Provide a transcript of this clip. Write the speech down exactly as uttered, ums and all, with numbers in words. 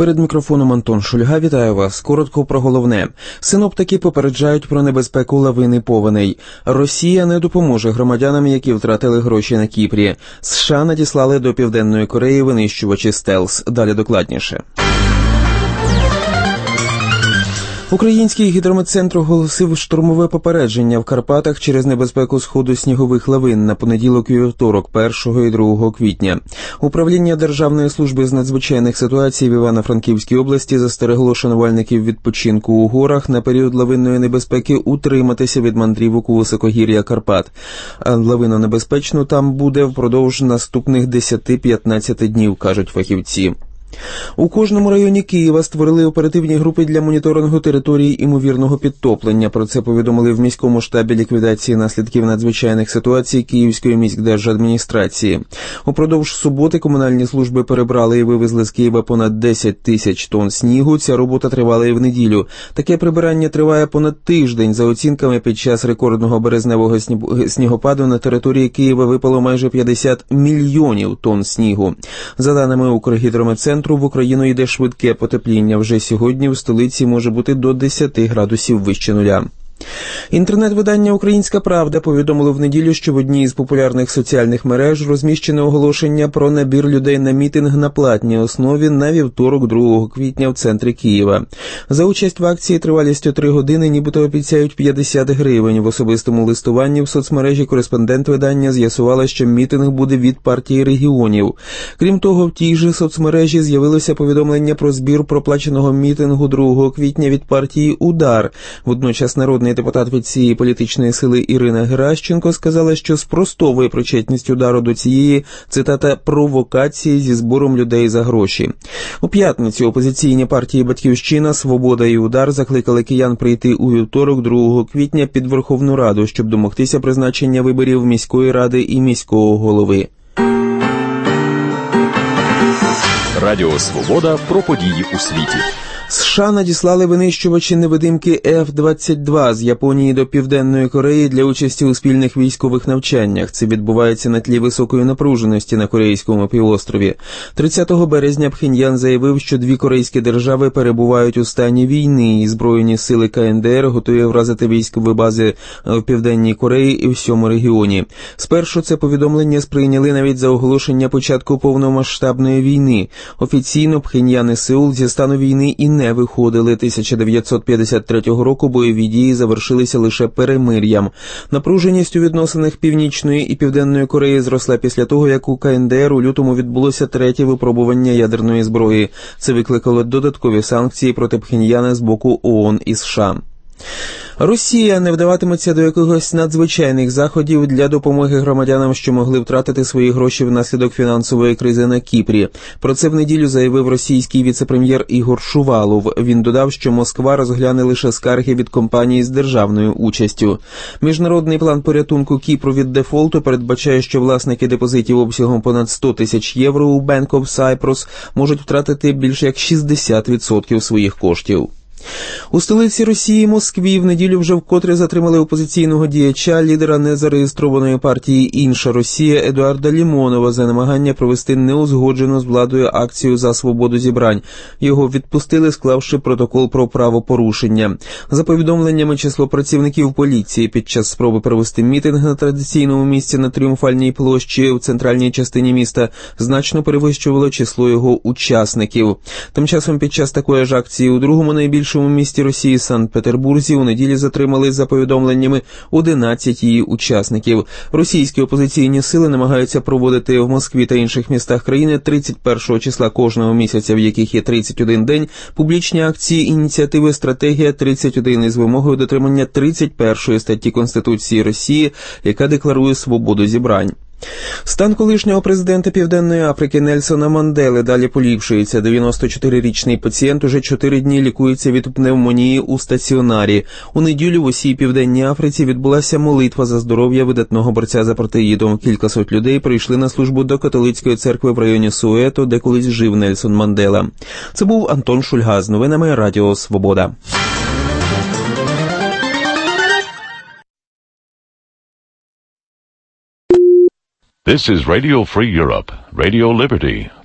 Перед мікрофоном Антон Шульга. Вітаю вас. Коротко про головне. Синоптики попереджають про небезпеку лавини повеней. Росія не допоможе громадянам, які втратили гроші на Кіпрі. США надіслали до Південної Кореї винищувачі стелс. Далі докладніше. Український гідрометцентр оголосив штормове попередження в Карпатах через небезпеку сходу снігових лавин на понеділок і вівторок, першого і другого квітня. Управління Державної служби з надзвичайних ситуацій в Івано-Франківській області застерегло шанувальників відпочинку у горах на період лавинної небезпеки утриматися від мандрівок у високогір'я Карпат. А лавина небезпечно там буде впродовж наступних десять-п'ятнадцять днів, кажуть фахівці. У кожному районі Києва створили оперативні групи для моніторингу територій імовірного підтоплення. Про це повідомили в міському штабі ліквідації наслідків надзвичайних ситуацій Київської міськдержадміністрації. Упродовж суботи комунальні служби перебрали і вивезли з Києва понад десять тисяч тонн снігу. Ця робота тривала і в неділю. Таке прибирання триває понад тиждень. За оцінками, під час рекордного березневого снігопаду на території Києва випало майже п'ятдесят мільйонів тонн снігу. За даними Укргідрометцентру, в Україну йде швидке потепління. Вже сьогодні в столиці може бути до десять градусів вище нуля. Інтернет-видання «Українська правда» повідомило в неділю, що в одній із популярних соціальних мереж розміщено оголошення про набір людей на мітинг на платній основі на вівторок, другого квітня в центрі Києва. За участь в акції тривалістю три години нібито обіцяють п'ятдесят гривень. В особистому листуванні в соцмережі кореспондент видання з'ясувала, що мітинг буде від партії регіонів. Крім того, в тій же соцмережі з'явилося повідомлення про збір проплаченого мітингу другого квітня від партії «Удар». Водночас народний депутат від цієї політичної сили Ірина Геращенко сказала, що спростовує причетність «Удару» до цієї, цитата, «провокації зі збором людей за гроші». У п'ятницю опозиційні партії «Батьківщина», «Свобода» і «Удар» закликали киян прийти у вівторок, другого квітня, під Верховну Раду, щоб домогтися призначення виборів міської ради і міського голови. Радіо «Свобода» про події у світі. США надіслали винищувачі невидимки еф двадцять два з Японії до Південної Кореї для участі у спільних військових навчаннях. Це відбувається на тлі високої напруженості на Корейському півострові. тридцятого березня Пхеньян заявив, що дві корейські держави перебувають у стані війни, і збройні сили ка ен де ер готові вразити військові бази в Південній Кореї і всьому регіоні. Спершу це повідомлення сприйняли навіть за оголошення початку повномасштабної війни. Офіційно Пхеньян і Сеул зі стану війни і не не виходили. тисяча дев'ятсот п'ятдесят третього року бойові дії завершилися лише перемир'ям. Напруженість у відносинах Північної і Південної Кореї зросла після того, як у ка ен де ер у лютому відбулося третє випробування ядерної зброї. Це викликало додаткові санкції проти Пхеньяна з боку о о ен і США. Росія не вдаватиметься до якихось надзвичайних заходів для допомоги громадянам, що могли втратити свої гроші внаслідок фінансової кризи на Кіпрі. Про це в неділю заявив російський віце-прем'єр Ігор Шувалов. Він додав, що Москва розгляне лише скарги від компаній з державною участю. Міжнародний план порятунку Кіпру від дефолту передбачає, що власники депозитів обсягом понад сто тисяч євро у Bank of Cyprus можуть втратити більше як шістдесят відсотків своїх коштів. У столиці Росії, Москві, в неділю вже вкотре затримали опозиційного діяча, лідера незареєстрованої партії «Інша Росія» Едуарда Лімонова за намагання провести неузгоджену з владою акцію за свободу зібрань. Його відпустили, склавши протокол про правопорушення. За повідомленнями, число працівників поліції під час спроби провести мітинг на традиційному місці на Тріумфальній площі в центральній частині міста значно перевищувало число його учасників. Тим часом під час такої ж акції у другому найбільшому У місті Росії Санкт-Петербурзі у неділі затримали за повідомленнями одинадцять її учасників. Російські опозиційні сили намагаються проводити в Москві та інших містах країни тридцять першого числа кожного місяця, в яких є тридцять один день, публічні акції ініціативи «Стратегія тридцять один» із вимогою дотримання тридцять першої статті Конституції Росії, яка декларує свободу зібрань. Стан колишнього президента Південної Африки Нельсона Мандели далі поліпшується. дев'яносто чотирирічний пацієнт уже чотири дні лікується від пневмонії у стаціонарі. У неділю в усій Південній Африці відбулася молитва за здоров'я видатного борця з апартеїдом. Кількасот людей прийшли на службу до католицької церкви в районі Суето, де колись жив Нельсон Мандела. Це був Антон Шульга з новинами Радіо Свобода. This is Radio Free Europe, Radio Liberty,